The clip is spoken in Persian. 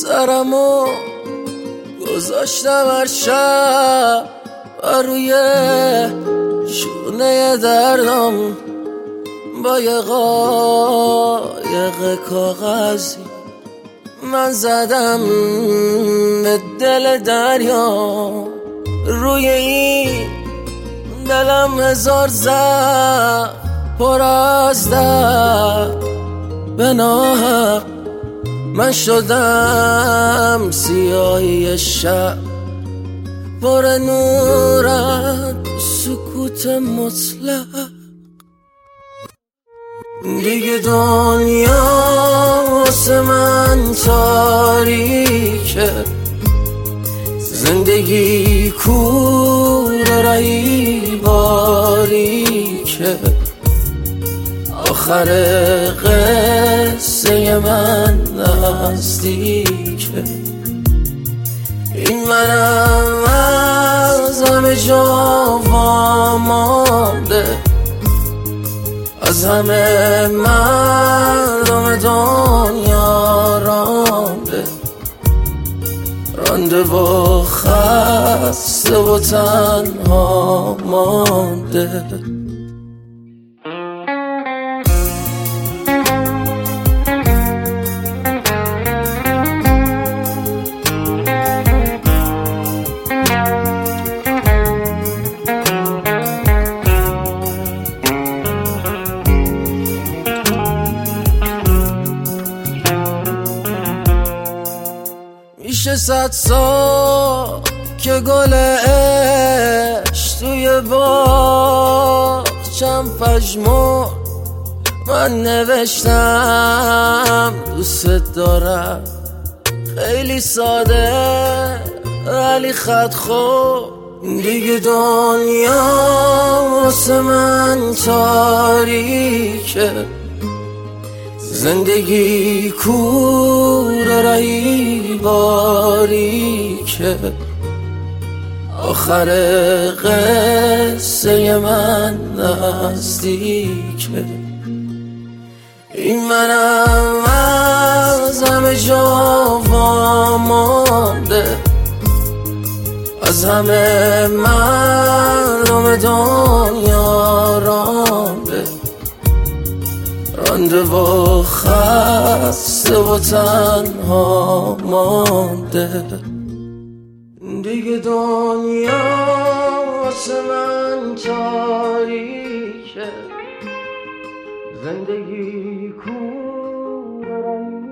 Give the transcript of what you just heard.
سرمو گذاشتم هر شب و روی شونه دردم با یه قایق کاغذی من زدم به دل دریا. روی این دلم هزار زخم پر از درد به ناحق من شدم سیاهی شب پر نورت سکوت مطلق. دیگه دنیا واسه من تاریکه، زندگی کوره رهی باریکه، آخر قصه من نزدیکه. این منم از همه جا وامانده، از همه مردم دنیا رانده و خسته و تنها مانده. میشه 100 سال که گل عشق توی باغچم پژمرد، من نوشتم دوست دارم، خیلی ساده ولی خط خورد. دیگه دنیا واسه من تاریکه، زندگی کوره رهی باریکه، آخر قصه من نزدیکه. این منم از همه جا وامانده، از همه مردم دنیا رانده و خسته و تنها مانده. دیگه دنیا واسه من تاریکه، زندگی کوره